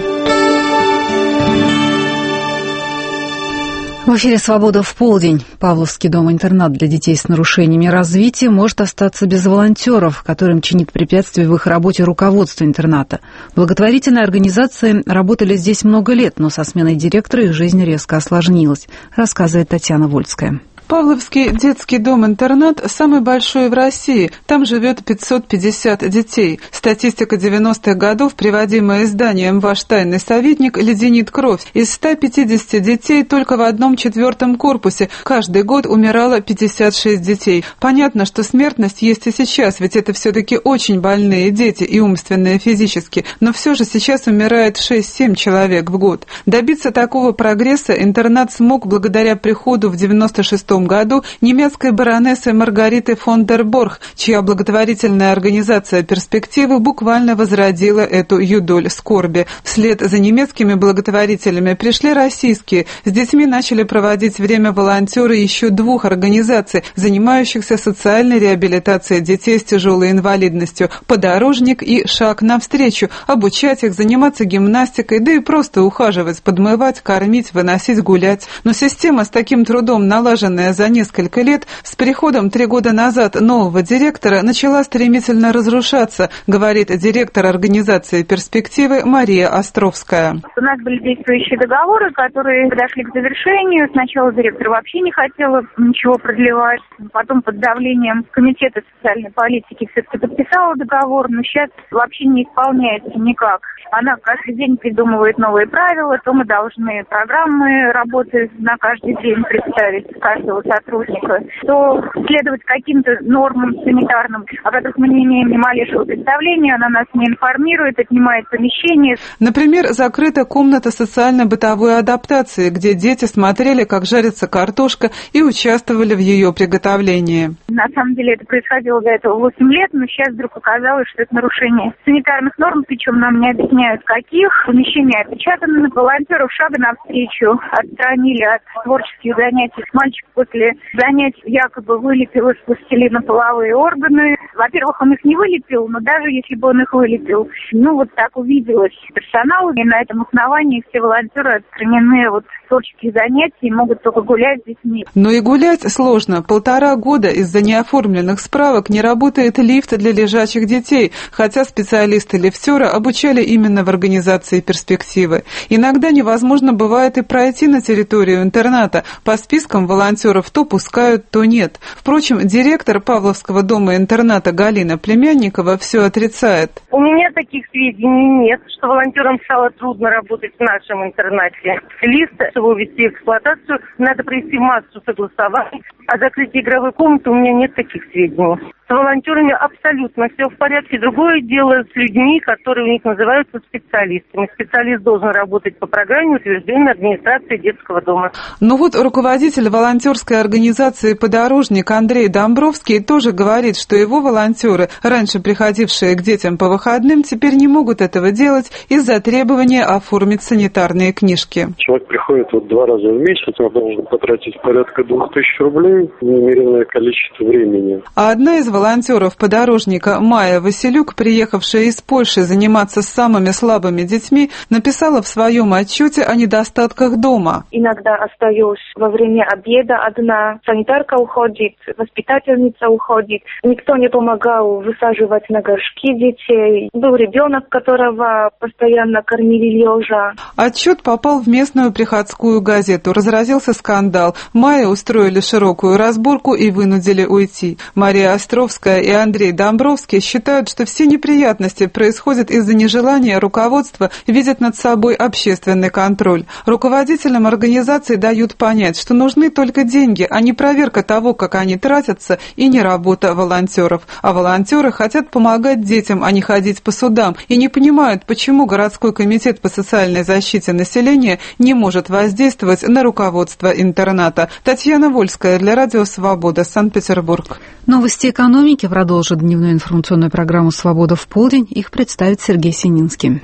В эфире «Свобода в полдень». Павловский дом-интернат для детей с нарушениями развития может остаться без волонтеров, которым чинит препятствия в их работе руководство интерната. Благотворительные организации работали здесь много лет, но со сменой директора их жизнь резко осложнилась, рассказывает Татьяна Вольская. Павловский детский дом-интернат самый большой в России. Там живет 550 детей. Статистика 90-х годов, приводимая изданием «Ваш тайный советник», леденит кровь. Из 150 детей только в 1/4 корпусе каждый год умирало 56 детей. Понятно, что смертность есть и сейчас, ведь это все-таки очень больные дети, и умственно, и физически. Но все же сейчас умирает 6-7 человек в год. Добиться такого прогресса интернат смог благодаря приходу в 96 году немецкой баронессы Маргариты фон дер Борх, чья благотворительная организация «Перспективы» буквально возродила эту юдоль скорби. Вслед за немецкими благотворителями пришли российские. С детьми начали проводить время волонтеры еще 2 организаций, занимающихся социальной реабилитацией детей с тяжелой инвалидностью «Подорожник» и «Шаг навстречу», обучать их, заниматься гимнастикой, да и просто ухаживать, подмывать, кормить, выносить, гулять. Но система с таким трудом налаженная за несколько лет, с приходом 3 года назад нового директора начала стремительно разрушаться, говорит директор организации «Перспективы» Мария Островская. У нас были действующие договоры, которые подошли к завершению. Сначала директор вообще не хотела ничего продлевать, потом под давлением комитета социальной политики все-таки подписала договор, но сейчас вообще не исполняется никак. Она каждый день придумывает новые правила, то мы должны программы работы на каждый день представить, каждого каждого сотрудника, то следовать каким-то нормам санитарным, о которых мы не имеем ни малейшего представления, она нас не информирует, отнимает помещение. Например, закрыта комната социально-бытовой адаптации, где дети смотрели, как жарится картошка, и участвовали в ее приготовлении. На самом деле это происходило до этого 8 лет, но сейчас вдруг оказалось, что это нарушение санитарных норм, причем нам не объясняют, каких. Помещения опечатаны, волонтеров шага навстречу отстранили от творческих занятий. Мальчик после занятий якобы вылепил из пластилина половые органы. Во-первых, он их не вылепил, но даже если бы он их вылепил, вот так увиделось персонал, и на этом основании все волонтеры отстранены от творческих занятий и могут только гулять с детьми. Но и гулять сложно. 1,5 года из-за неоформленных справок не работает лифт для лежачих детей, хотя специалисты-лифтера обучали именно в организации перспективы. Иногда невозможно бывает и пройти на территорию интерната. По спискам волонтеров то пускают, то нет. Впрочем, директор Павловского дома-интерната Галина Племянникова все отрицает. У меня таких сведений нет, что волонтерам стало трудно работать в нашем интернате. Лифт, чтобы ввести в эксплуатацию, надо провести массу согласований. О закрытии игровой комнаты у меня нет таких сведений. С волонтерами абсолютно все в порядке. Другое дело с людьми, которые у них называются специалистами. Специалист должен работать по программе, утвержденной администрацией детского дома. Но вот руководитель волонтерской организации «Подорожник» Андрей Домбровский тоже говорит, что его волонтеры, раньше приходившие к детям по выходным, теперь не могут этого делать из-за требования оформить санитарные книжки. Человек приходит 2 раза в месяц, он должен потратить порядка 2000 рублей, немеренное количество времени. А одна из волонтеров «Подорожника» Майя Василюк, приехавшая из Польши заниматься с самыми слабыми детьми, написала в своем отчете о недостатках дома. Иногда остаюсь во время обеда одна, санитарка уходит, воспитательница уходит, никто не помогал высаживать на горшки детей, был ребенок, которого постоянно кормили лежа. Отчет попал в местную приходскую газету, разразился скандал. Майе устроили широкую разборку и вынудили уйти. Мария Островская и Андрей Домбровский считают, что все неприятности происходят из-за нежелания руководства видеть над собой общественный контроль. Руководителям организации дают понять, что нужны только деньги, а не проверка того, как они тратятся, и не работа волонтеров. А волонтеры хотят помогать детям, а не ходить по судам, и не понимают, почему городской комитет по социальной защите населения не может воздействовать на руководство интерната. Татьяна Вольская для Радио Свобода, Санкт-Петербург. Новости экономики продолжит дневную информационную программу «Свобода в полдень». Их представит Сергей Сининский.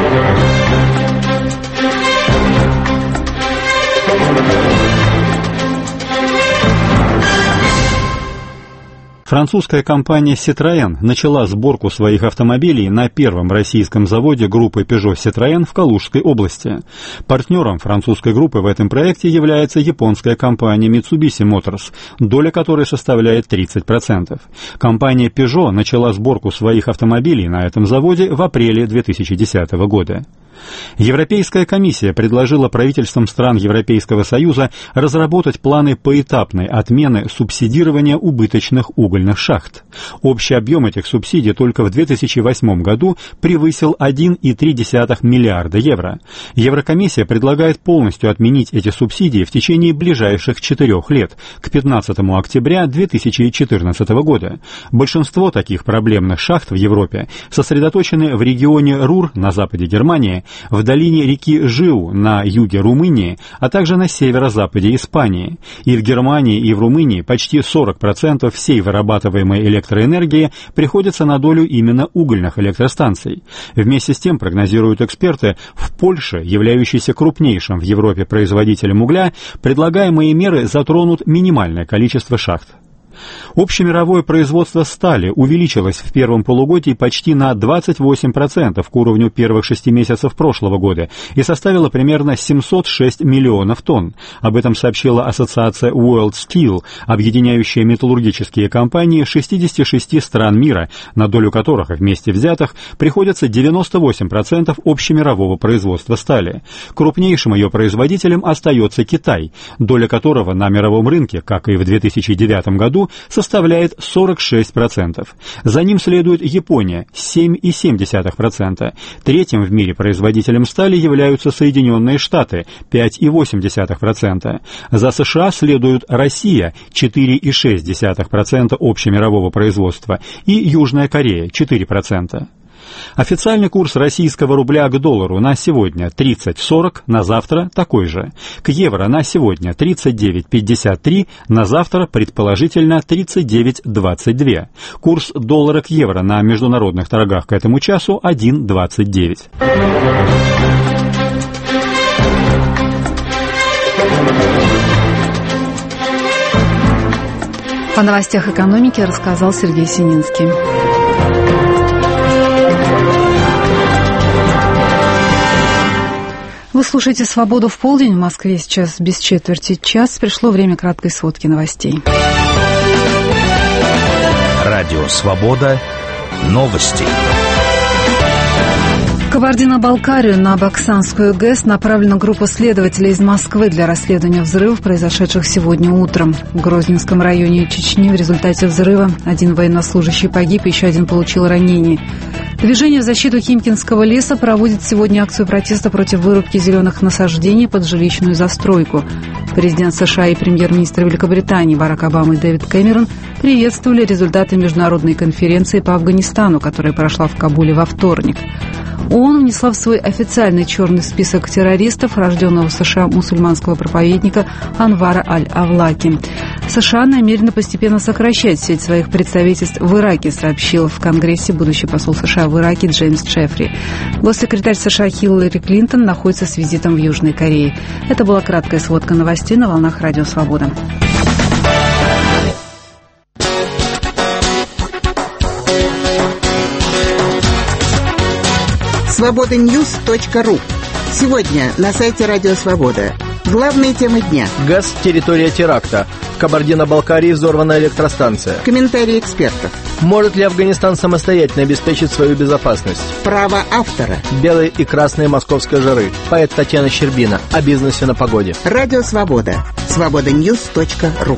Французская компания Citroën начала сборку своих автомобилей на первом российском заводе группы Peugeot Citroën в Калужской области. Партнером французской группы в этом проекте является японская компания Mitsubishi Motors, доля которой составляет 30%. Компания Peugeot начала сборку своих автомобилей на этом заводе в апреле 2010 года. Европейская комиссия предложила правительствам стран Европейского Союза разработать планы поэтапной отмены субсидирования убыточных угольных шахт. Общий объем этих субсидий только в 2008 году превысил 1,3 миллиарда евро. Еврокомиссия предлагает полностью отменить эти субсидии в течение ближайших 4 лет, к 15 октября 2014 года. Большинство таких проблемных шахт в Европе сосредоточены в регионе Рур на западе Германии, в долине реки Жиу на юге Румынии, а также на северо-западе Испании. И в Германии, и в Румынии почти 40% всей вырабатываемой электроэнергии приходится на долю именно угольных электростанций. Вместе с тем, прогнозируют эксперты, в Польше, являющейся крупнейшим в Европе производителем угля, предлагаемые меры затронут минимальное количество шахт. Общемировое производство стали увеличилось в первом полугодии почти на 28% к уровню первых 6 месяцев прошлого года и составило примерно 706 миллионов тонн. Об этом сообщила ассоциация World Steel, объединяющая металлургические компании 66 стран мира, на долю которых вместе взятых приходится 98% общемирового производства стали. Крупнейшим ее производителем остается Китай, доля которого на мировом рынке, как и в 2009 году, году составляет 46%. За ним следует Япония – 7,7%. Третьим в мире производителем стали являются Соединенные Штаты – 5,8%. За США следуют Россия – 4,6% общемирового производства и Южная Корея – 4%. Официальный курс российского рубля к доллару на сегодня 30.40, на завтра такой же. К евро на сегодня 39.53, на завтра предположительно 39.22. Курс доллара к евро на международных торгах к этому часу 1.29. О новостях экономики рассказал Сергей Сининский. Вы слушаете «Свободу в полдень». В Москве сейчас без четверти час. Пришло время краткой сводки новостей. Радио «Свобода». Новости. В Кабардино-Балкарию на Баксанскую ГЭС направлена группа следователей из Москвы для расследования взрывов, произошедших сегодня утром. В Грозненском районе Чечни в результате взрыва один военнослужащий погиб, еще один получил ранение. Движение в защиту Химкинского леса проводит сегодня акцию протеста против вырубки зеленых насаждений под жилищную застройку. Президент США и премьер-министр Великобритании Барак Обама и Дэвид Кэмерон приветствовали результаты международной конференции по Афганистану, которая прошла в Кабуле во вторник. ООН внесла в свой официальный черный список террористов рожденного в США мусульманского проповедника Анвара Аль-Авлаки. США намерены постепенно сокращать сеть своих представительств в Ираке, сообщил в Конгрессе будущий посол США в Ираке Джеймс Джеффри. Госсекретарь США Хиллари Клинтон находится с визитом в Южной Корее. Это была краткая сводка новостей на волнах Радио Свобода. Свобода-Ньюс.ру. Сегодня на сайте Радио Свобода. Главные темы дня. ГАЗ – территория теракта. В Кабардино-Балкарии взорвана электростанция. Комментарии экспертов. Может ли Афганистан самостоятельно обеспечить свою безопасность? Право автора. Белые и красные московской жары. Поэт Татьяна Щербина. О бизнесе на погоде. Радио Свобода. Свобода-Ньюс.ру.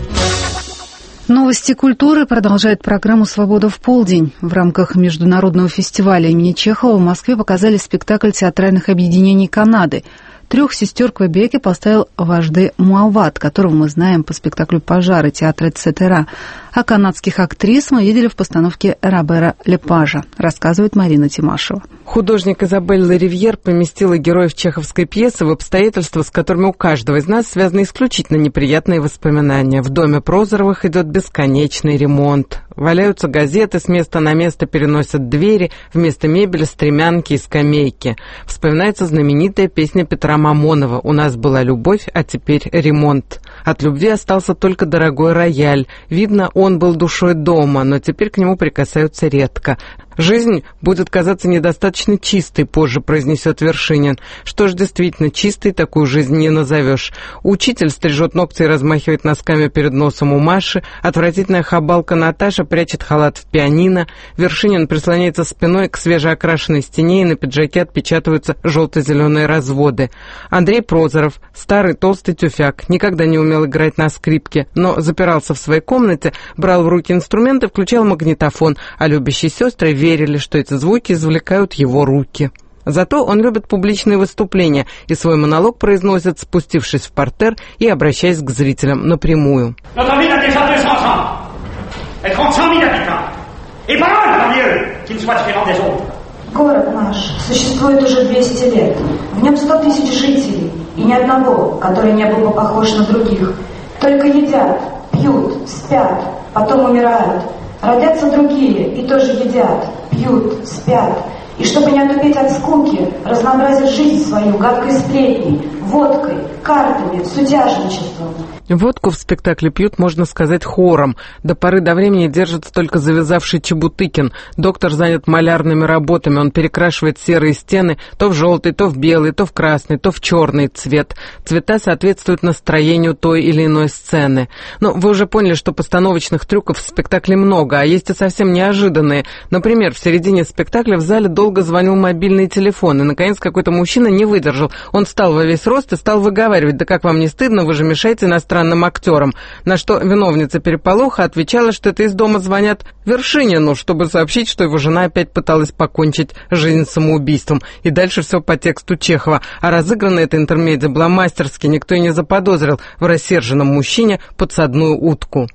Новости культуры продолжает программу «Свобода в полдень». В рамках международного фестиваля имени Чехова в Москве показали спектакль театральных объединений Канады. «Трех сестер Квебеке» поставил Важде Муават, которого мы знаем по спектаклю «Пожары» театра Цетера. А канадских актрис мы видели в постановке Робера Лепажа, рассказывает Марина Тимашева. Художник Изабелла Ривьер поместила героев чеховской пьесы в обстоятельства, с которыми у каждого из нас связаны исключительно неприятные воспоминания. В доме Прозоровых идет бесконечный ремонт. Валяются газеты, с места на место переносят двери, вместо мебели стремянки и скамейки. Вспоминается знаменитая песня Петра Мамонова «У нас была любовь, а теперь ремонт». От любви остался только дорогой рояль. Видно, он был душой дома, но теперь к нему прикасаются редко. «Жизнь будет казаться недостаточно чистой», позже произнесет Вершинин. Что ж, действительно, чистой такую жизнь не назовешь. Учитель стрижет ногти и размахивает носками перед носом у Маши. Отвратительная хабалка Наташа прячет халат в пианино. Вершинин прислоняется спиной к свежеокрашенной стене, и на пиджаке отпечатываются желто-зеленые разводы. Андрей Прозоров, старый толстый тюфяк, никогда не умел играть на скрипке, но запирался в своей комнате, брал в руки инструменты, включал магнитофон, а любящие сестры верили, что эти звуки извлекают его руки. Зато он любит публичные выступления и свой монолог произносит, спустившись в партерр и обращаясь к зрителям напрямую. Город наш существует уже 200 лет. В нем 100 тысяч жителей, и ни одного, который не был бы похож на других. Только едят, пьют, спят, потом умирают. Родятся другие и тоже едят, пьют, спят. И чтобы не отупеть от скуки, разнообразят жизнь свою гадкой сплетней, водкой, картами, сутяжничеством. Водку в спектакле пьют, можно сказать, хором. До поры до времени держится только завязавший Чебутыкин. Доктор занят малярными работами. Он перекрашивает серые стены то в желтый, то в белый, то в красный, то в черный цвет. Цвета соответствуют настроению той или иной сцены. Но вы уже поняли, что постановочных трюков в спектакле много, а есть и совсем неожиданные. Например, в середине спектакля в зале долго звонил мобильный телефон, и, наконец, какой-то мужчина не выдержал. Он встал во весь рост и стал выговаривать: «Да как вам не стыдно, вы же мешаете иностранным иностранным актером, на что виновница переполоха отвечала, что это из дома звонят Вершинину, чтобы сообщить, что его жена опять пыталась покончить жизнь самоубийством. И дальше все по тексту Чехова. А разыгранная эта интермедия была мастерски, никто и не заподозрил в рассерженном мужчине подсадную утку.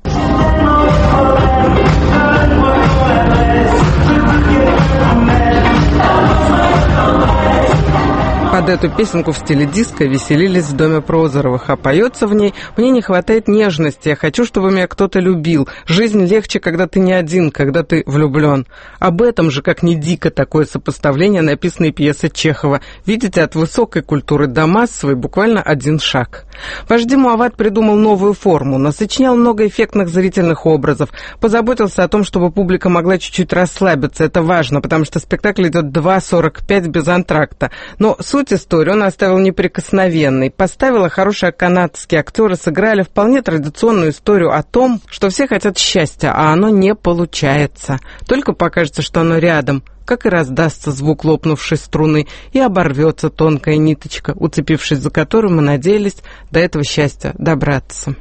Под эту песенку в стиле диско веселились в доме Прозоровых, а поется в ней: «Мне не хватает нежности, я хочу, чтобы меня кто-то любил. Жизнь легче, когда ты не один, когда ты влюблен». Об этом же, как ни дико, такое сопоставление написанной пьесы Чехова. Видите, от высокой культуры до массовой буквально один шаг. Вождь Муават придумал новую форму, насочинял много эффектных зрительных образов, позаботился о том, чтобы публика могла чуть-чуть расслабиться. Это важно, потому что спектакль идет 2:45 без антракта. Но суть истории он оставил неприкосновенной. Поставила хорошие канадские актеры, сыграли вполне традиционную историю о том, что все хотят счастья, а оно не получается. Только покажется, что оно рядом, как и раздастся звук лопнувшей струны, и оборвется тонкая ниточка, уцепившись за которую мы надеялись до этого счастья добраться.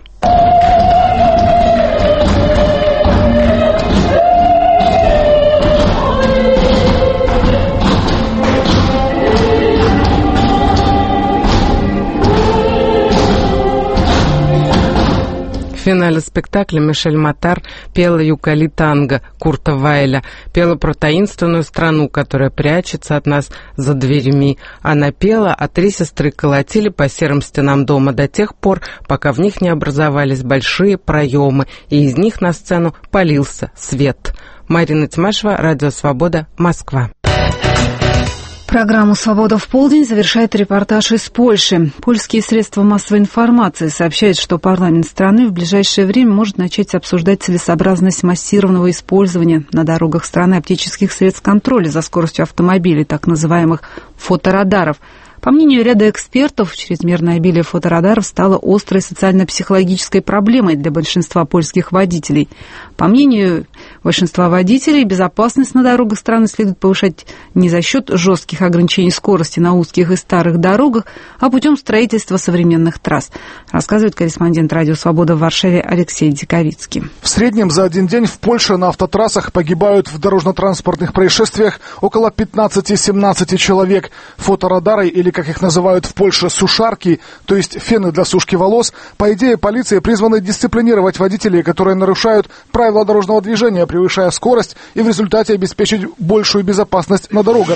В финале спектакля Мишель Матар пела «Юкали танго» Курта Вайля, пела про таинственную страну, которая прячется от нас за дверями. Она пела, а три сестры колотили по серым стенам дома до тех пор, пока в них не образовались большие проемы, и из них на сцену полился свет. Марина Тимашева, Радио Свобода, Москва. Программу «Свобода в полдень» завершает репортаж из Польши. Польские средства массовой информации сообщают, что парламент страны в ближайшее время может начать обсуждать целесообразность массированного использования на дорогах страны оптических средств контроля за скоростью автомобилей, так называемых фоторадаров. По мнению ряда экспертов, чрезмерное обилие фоторадаров стало острой социально-психологической проблемой для большинства польских водителей. По мнению большинства водителей, безопасность на дорогах страны следует повышать не за счет жестких ограничений скорости на узких и старых дорогах, а путем строительства современных трасс, рассказывает корреспондент Радио Свобода в Варшаве Алексей Диковицкий. В среднем за один день в Польше на автотрассах погибают в дорожно-транспортных происшествиях около 15-17 человек. Фоторадары, или как их называют в Польше сушарки, то есть фены для сушки волос, по идее полиция призваны дисциплинировать водителей, которые нарушают правила дорожного движения, превышая скорость, и в результате обеспечить большую безопасность на дорогах.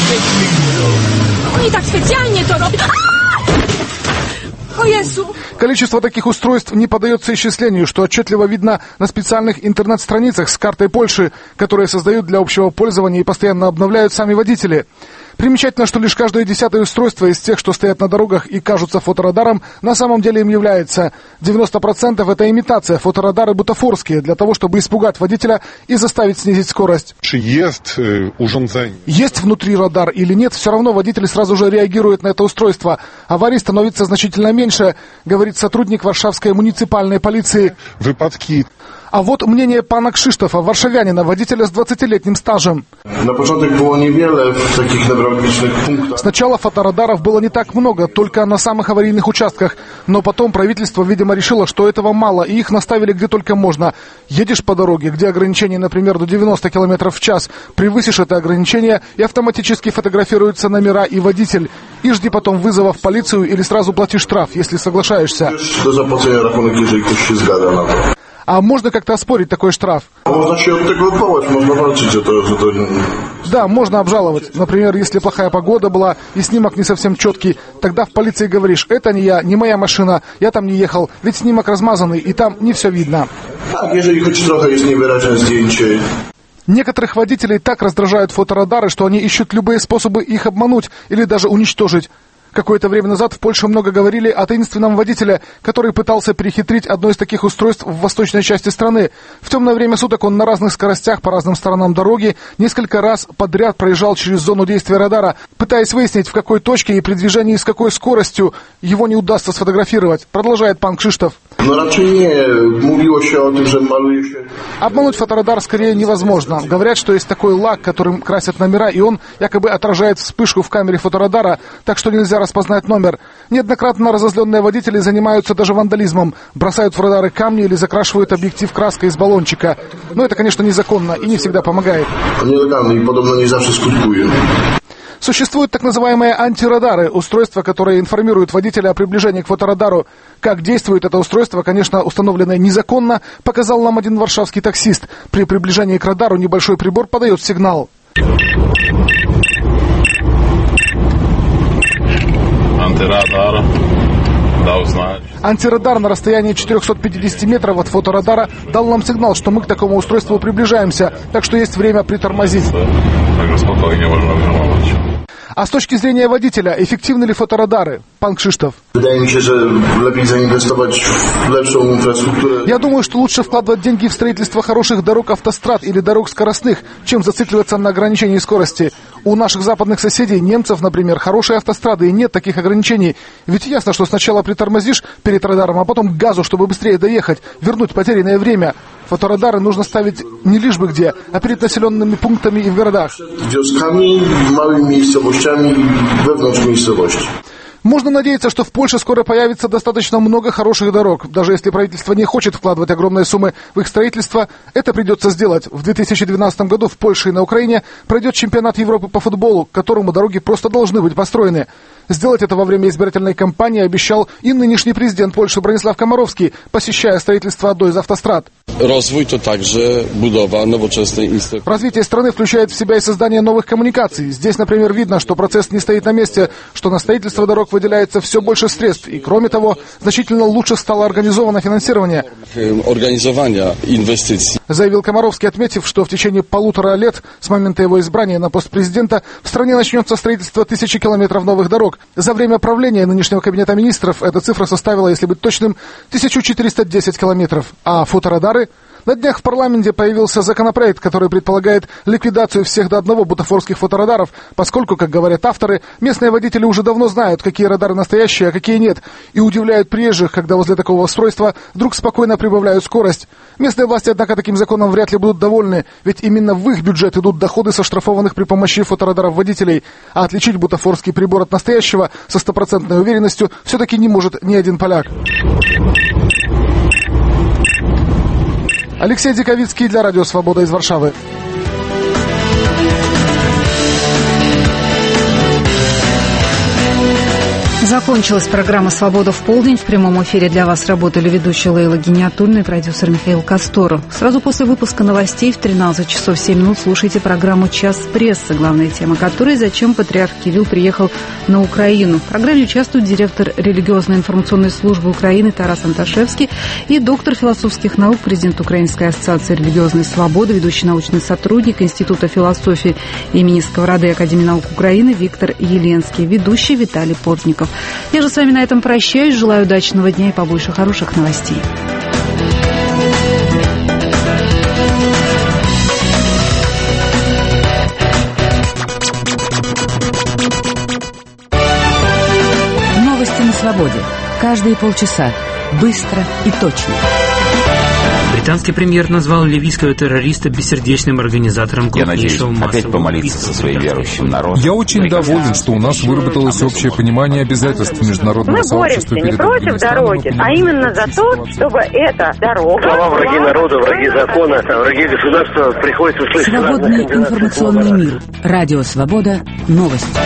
Количество таких устройств не поддается исчислению, что отчетливо видно на специальных интернет-страницах с картой Польши, которые создают для общего пользования и постоянно обновляют сами водители. Примечательно, что лишь каждое 10-е устройство из тех, что стоят на дорогах и кажутся фоторадаром, на самом деле им является. 90% это имитация, фоторадары бутафорские, для того, чтобы испугать водителя и заставить снизить скорость. Есть внутри радар или нет, все равно водитель сразу же реагирует на это устройство. Аварий становится значительно меньше, говорит сотрудник Варшавской муниципальной полиции. Выпадки. А вот мнение пана Krzysztofa, варшавянина, водителя с 20-летним стажем. Сначала фоторадаров было не так много, только на самых аварийных участках. Но потом правительство, видимо, решило, что этого мало, и их наставили где только можно. Едешь по дороге, где ограничение, например, до 90 км в час, превысишь это ограничение, и автоматически фотографируются номера и водитель. И жди потом вызова в полицию или сразу плати штраф, если соглашаешься. А можно как-то оспорить такой штраф? Да, можно обжаловать. Например, если плохая погода была и снимок не совсем четкий, тогда в полиции говоришь: это не я, не моя машина, я там не ехал, ведь снимок размазанный и там не все видно. Некоторых водителей так раздражают фоторадары, что они ищут любые способы их обмануть или даже уничтожить. Какое-то время назад в Польше много говорили о таинственном водителе, который пытался перехитрить одно из таких устройств в восточной части страны. В темное время суток он на разных скоростях по разным сторонам дороги несколько раз подряд проезжал через зону действия радара, пытаясь выяснить, в какой точке и при движении с какой скоростью его не удастся сфотографировать, продолжает пан Krzysztof. Обмануть фоторадар скорее невозможно. Говорят, что есть такой лак, которым красят номера, и он якобы отражает вспышку в камере фоторадара, так что нельзя распознать номер. Неоднократно разозленные водители занимаются даже вандализмом. Бросают в радары камни или закрашивают объектив краской из баллончика. Но это, конечно, незаконно и не всегда помогает. Существуют так называемые антирадары, устройства, которые информируют водителя о приближении к фоторадару. Как действует это устройство, конечно, установленное незаконно, показал нам один варшавский таксист. При приближении к радару небольшой прибор подает сигнал. Антирадар. Антирадар на расстоянии 450 метров от фоторадара дал нам сигнал, что мы к такому устройству приближаемся, так что есть время притормозить. А с точки зрения водителя, эффективны ли фоторадары? Пан Кшиштоф. Я думаю, что лучше вкладывать деньги в строительство хороших дорог автострад или дорог скоростных, чем зацикливаться на ограничении скорости. У наших западных соседей, немцев, например, хорошие автострады и нет таких ограничений. Ведь ясно, что сначала притормозишь перед радаром, а потом газу, чтобы быстрее доехать, вернуть потерянное время. Фоторадары нужно ставить не лишь бы где, а перед населенными пунктами и в городах. Можно надеяться, что в Польше скоро появится достаточно много хороших дорог. Даже если правительство не хочет вкладывать огромные суммы в их строительство, это придется сделать. В 2012 году в Польше и на Украине пройдет чемпионат Европы по футболу, к которому дороги просто должны быть построены. Сделать это во время избирательной кампании обещал и нынешний президент Польши Бронислав Комаровский, посещая строительство одной из автострад. Развитие страны включает в себя и создание новых коммуникаций. Здесь, например, видно, что процесс не стоит на месте, что на строительство дорог выделяется все больше средств. И, кроме того, значительно лучше стало организовано финансирование. Заявил Комаровский, отметив, что в течение 1,5 лет с момента его избрания на пост президента в стране начнется строительство 1000 километров новых дорог. За время правления нынешнего кабинета министров эта цифра составила, если быть точным, 1410 километров. А фоторадары? На днях в парламенте появился законопроект, который предполагает ликвидацию всех до одного бутафорских фоторадаров, поскольку, как говорят авторы, местные водители уже давно знают, какие радары настоящие, а какие нет, и удивляют приезжих, когда возле такого устройства вдруг спокойно прибавляют скорость. Местные власти, однако, таким законом вряд ли будут довольны, ведь именно в их бюджет идут доходы со штрафованных при помощи фоторадаров водителей, а отличить бутафорский прибор от настоящего со 100% уверенностью все-таки не может ни один поляк. Алексей Диковицкий для Радио Свобода из Варшавы. Закончилась программа «Свобода в полдень». В прямом эфире для вас работали ведущая Лейла Гениатульна и продюсер Михаил Косторов. Сразу после выпуска новостей в 13 часов 7 минут слушайте программу «Час прессы», главная тема которой «Зачем патриарх Кирилл приехал на Украину». В программе участвуют директор религиозной информационной службы Украины Тарас Анташевский и доктор философских наук, президент Украинской ассоциации религиозной свободы, ведущий научный сотрудник Института философии имени Сковороды Академии наук Украины Виктор Еленский, ведущий Виталий Плотников. Я же с вами на этом прощаюсь. Желаю удачного дня и побольше хороших новостей. Новости на свободе. Каждые полчаса. Быстро и точно. Британский премьер назвал ливийского террориста бессердечным организатором крупнейшего массового опять помолиться со своим верующим народом. Я очень доволен, что у нас выработалось общее понимание обязательств международного сообщества перед против дороги, а именно за то, чтобы эта дорога... Слова враги народа, враги закона, враги государства приходится услышать. Свободный информационный мир. Радио Свобода. Новости.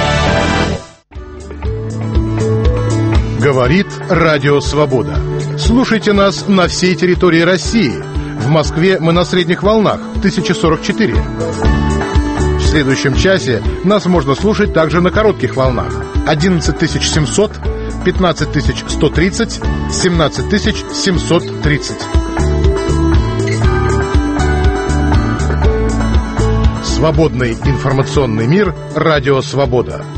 Говорит Радио Свобода. Слушайте нас на всей территории России. В Москве мы на средних волнах 1044. В следующем часе нас можно слушать также на коротких волнах 11700, 15130, 17730. Свободный информационный мир. Радио Свобода.